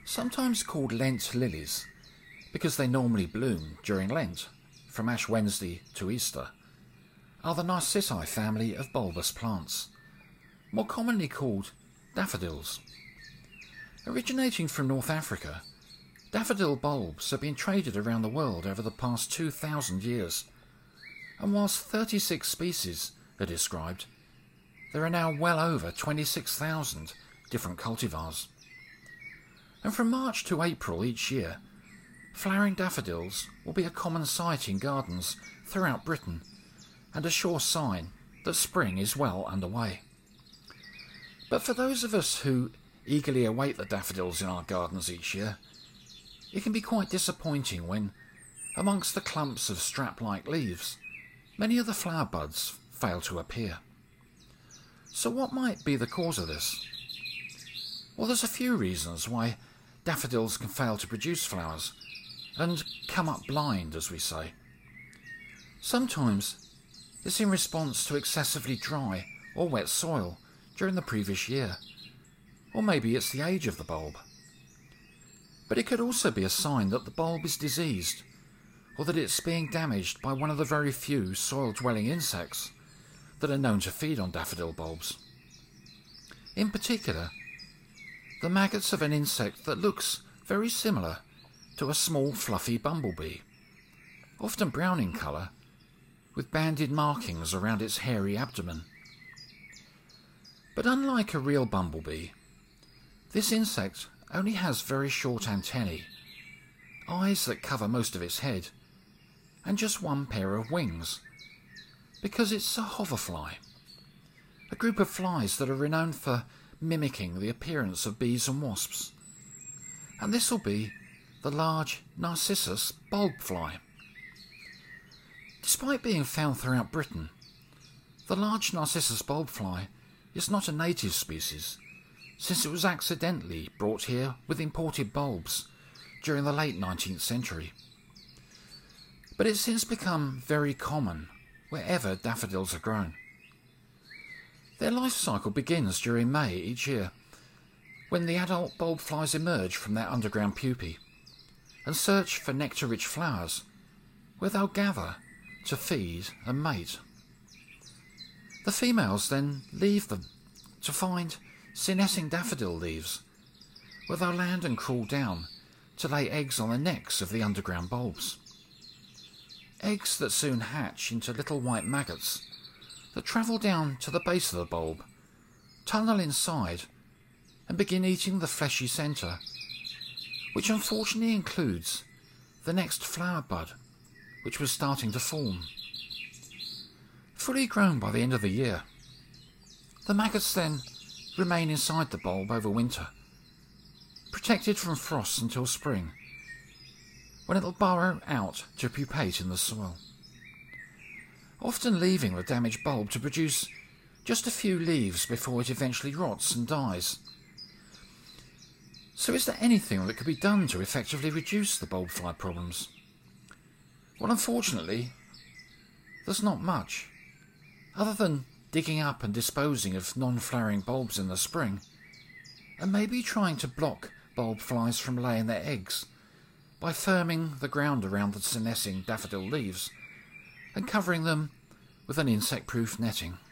Sometimes called Lent lilies, because they normally bloom during Lent, from Ash Wednesday to Easter, are the Narcissi family of bulbous plants, more commonly called daffodils. Originating from North Africa, daffodil bulbs have been traded around the world over the past 2,000 years, and whilst 36 species are described, there are now well over 26,000 different cultivars. And from March to April each year, flowering daffodils will be a common sight in gardens throughout Britain, and a sure sign that spring is well underway. But for those of us who eagerly await the daffodils in our gardens each year, it can be quite disappointing when, amongst the clumps of strap-like leaves, many of the flower buds fail to appear. So what might be the cause of this? Well, there's a few reasons why daffodils can fail to produce flowers and come up blind, as we say. Sometimes it's in response to excessively dry or wet soil during the previous year, or maybe it's the age of the bulb. But it could also be a sign that the bulb is diseased, or that it's being damaged by one of the very few soil-dwelling insects that are known to feed on daffodil bulbs. In particular, the maggots of an insect that looks very similar to a small fluffy bumblebee, often brown in colour, with banded markings around its hairy abdomen. But unlike a real bumblebee, this insect only has very short antennae, eyes that cover most of its head, and just one pair of wings, because it's a hoverfly, a group of flies that are renowned for mimicking the appearance of bees and wasps. And this will be the large Narcissus bulb fly. Despite being found throughout Britain, the large Narcissus bulb fly is not a native species, since it was accidentally brought here with imported bulbs during the late 19th century. But it's since become very common wherever daffodils are grown. Their life cycle begins during May each year, when the adult bulb flies emerge from their underground pupae and search for nectar-rich flowers, where they'll gather to feed and mate. The females then leave them to find senescing daffodil leaves, where they'll land and crawl down to lay eggs on the necks of the underground bulbs. Eggs that soon hatch into little white maggots that travel down to the base of the bulb, tunnel inside, and begin eating the fleshy centre, which unfortunately includes the next flower bud, which was starting to form. Fully grown by the end of the year, the maggots then remain inside the bulb over winter, protected from frost until spring, when it'll burrow out to pupate in the soil, often leaving the damaged bulb to produce just a few leaves before it eventually rots and dies. So is there anything that could be done to effectively reduce the bulb fly problems? Well, unfortunately, there's not much, other than digging up and disposing of non-flowering bulbs in the spring, and maybe trying to block bulb flies from laying their eggs by firming the ground around the senescing daffodil leaves and covering them with an insect-proof netting.